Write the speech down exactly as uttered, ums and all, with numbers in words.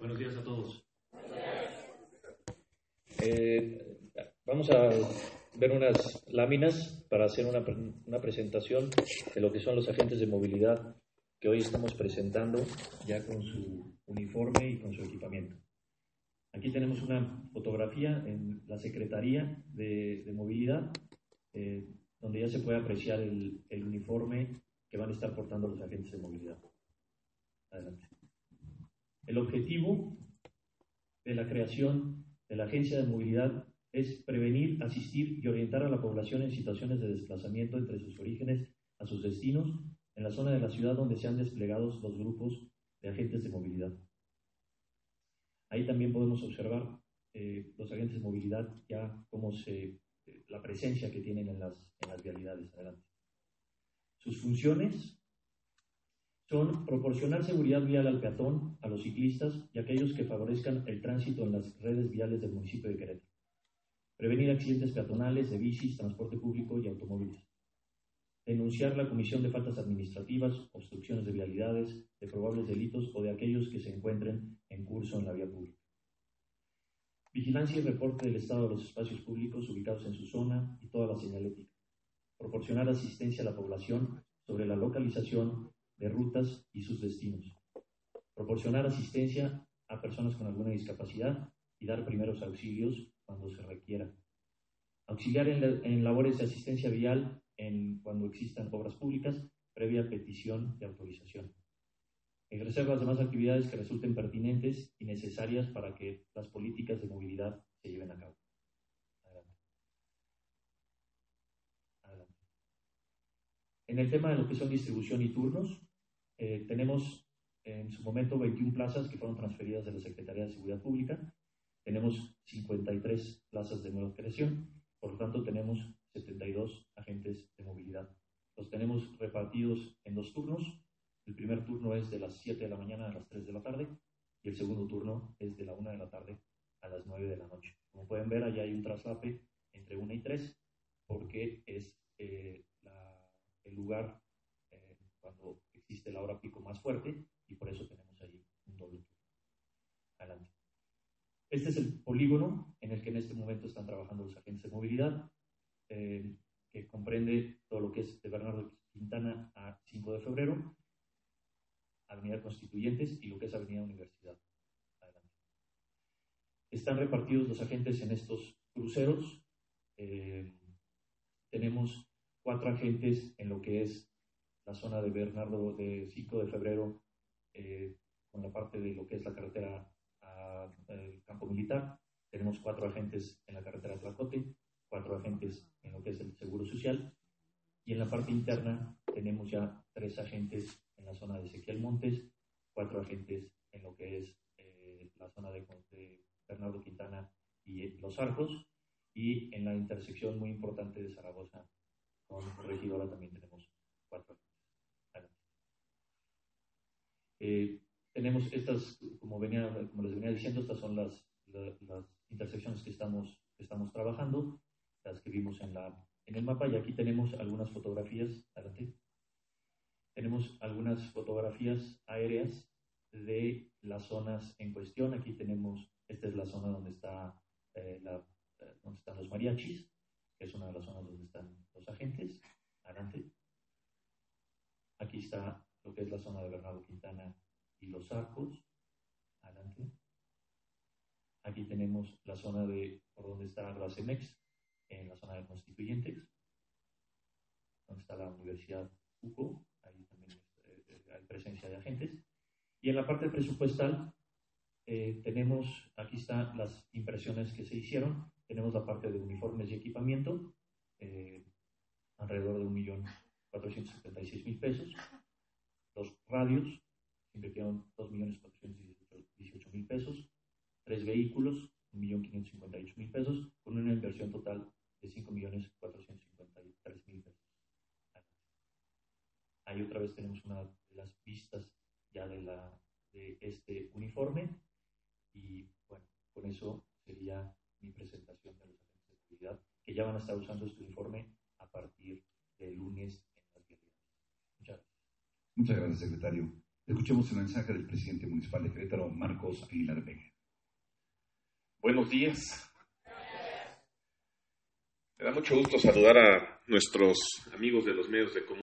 Buenos días a todos. Eh, vamos a ver unas láminas para hacer una, una presentación de lo que son los agentes de movilidad que hoy estamos presentando ya con su uniforme y con su equipamiento. Aquí tenemos una fotografía en la Secretaría de, de Movilidad, eh, donde ya se puede apreciar el, el uniforme que van a estar portando los agentes de movilidad. Adelante. El objetivo de la creación de la Agencia de Movilidad es prevenir, asistir y orientar a la población en situaciones de desplazamiento entre sus orígenes a sus destinos en la zona de la ciudad donde se han desplegado los grupos de agentes de movilidad. Ahí también podemos observar eh, los agentes de movilidad ya cómo se, eh, la presencia que tienen en las, en las vialidades. Adelante. Sus funciones son proporcionar seguridad vial al peatón, a los ciclistas y a aquellos que favorezcan el tránsito en las redes viales del municipio de Querétaro. Prevenir accidentes peatonales, de bicis, transporte público y automóviles. Denunciar la comisión de faltas administrativas, obstrucciones de vialidades, de probables delitos o de aquellos que se encuentren en curso en la vía pública. Vigilancia y reporte del estado de los espacios públicos ubicados en su zona y toda la señalética. Proporcionar asistencia a la población sobre la localización de rutas y sus destinos. Proporcionar asistencia a personas con alguna discapacidad y dar primeros auxilios cuando se requiera. Auxiliar en, la, en labores de asistencia vial en, cuando existan obras públicas, previa petición de autorización. Ejercer las demás actividades que resulten pertinentes y necesarias para que las políticas de movilidad se lleven a cabo. Adelante. Adelante. En el tema de lo que son distribución y turnos, eh, tenemos en su momento veintiuna plazas que fueron transferidas de la Secretaría de Seguridad Pública. Tenemos cincuenta y tres plazas de nueva creación, por lo tanto tenemos setenta y dos agentes de movilidad. Los tenemos repartidos en dos turnos. El primer turno es de las siete de la mañana a las tres de la tarde y el segundo turno es de la una de la tarde a las nueve de la noche. Como pueden ver, allá hay un traslape entre una y tres porque es eh, la, el lugar eh, cuando existe la hora pico más fuerte y por eso tenemos ahí un doble turno. Adelante. Este es el polígono en el que en este momento están trabajando los agentes de movilidad, eh, que comprende todo lo que es de Bernardo Quintana a cinco de febrero, Avenida Constituyentes y lo que es Avenida Universidad. Adelante. Están repartidos los agentes en estos cruceros. Eh, tenemos cuatro agentes en lo que es la zona de Bernardo de cinco de febrero, eh, con la parte de lo que es la carretera al campo militar. Tenemos cuatro agentes en la carretera Tlacote, cuatro agentes en lo que es el Seguro Social, y en la parte interna tenemos ya tres agentes en la zona de Ezequiel Montes, cuatro agentes en lo que es eh, la zona de, de Bernardo Quintana y eh, Los Arcos, y en la intersección muy importante de Zaragoza con Regidora también tenemos cuatro agentes. Eh, tenemos estas, como, venía, como les venía diciendo, estas son las, la, las intersecciones que estamos, que estamos trabajando, las que vimos en, la, en el mapa, y aquí tenemos algunas fotografías. Adelante. Tenemos algunas fotografías aéreas de las zonas en cuestión. Aquí tenemos, esta es la zona donde, está, eh, la, eh, donde están los mariachis, que es una de las zonas donde están los agentes. Adelante. Aquí está lo que es la zona de Bernardo Quintana y Los Arcos. Adelante. Aquí tenemos la zona de por donde está la CEMEX, en la zona de Constituyentes, donde está la Universidad U C O, ahí también eh, hay presencia de agentes. Y en la parte presupuestal eh, tenemos, aquí están las impresiones que se hicieron, tenemos la parte de uniformes y equipamiento, eh, alrededor de un millón cuatrocientos setenta y seis mil pesos. Los radios invirtieron dos millones cuatrocientos dieciocho mil pesos, tres vehículos, un millón quinientos cincuenta y ocho mil pesos, con una inversión total de cinco millones cuatrocientos cincuenta y tres mil pesos. Ahí otra vez tenemos una de las vistas ya de, la, de este uniforme, y bueno, con eso sería mi presentación de los agentes de movilidad que ya van a estar usando este uniforme a partir del lunes en las vialidades. Muchas gracias. Muchas gracias, secretario. Escuchemos el mensaje del presidente municipal de Querétaro, Marcos Aguilar Vega. Buenos días. Me da mucho gusto saludar a nuestros amigos de los medios de comunicación.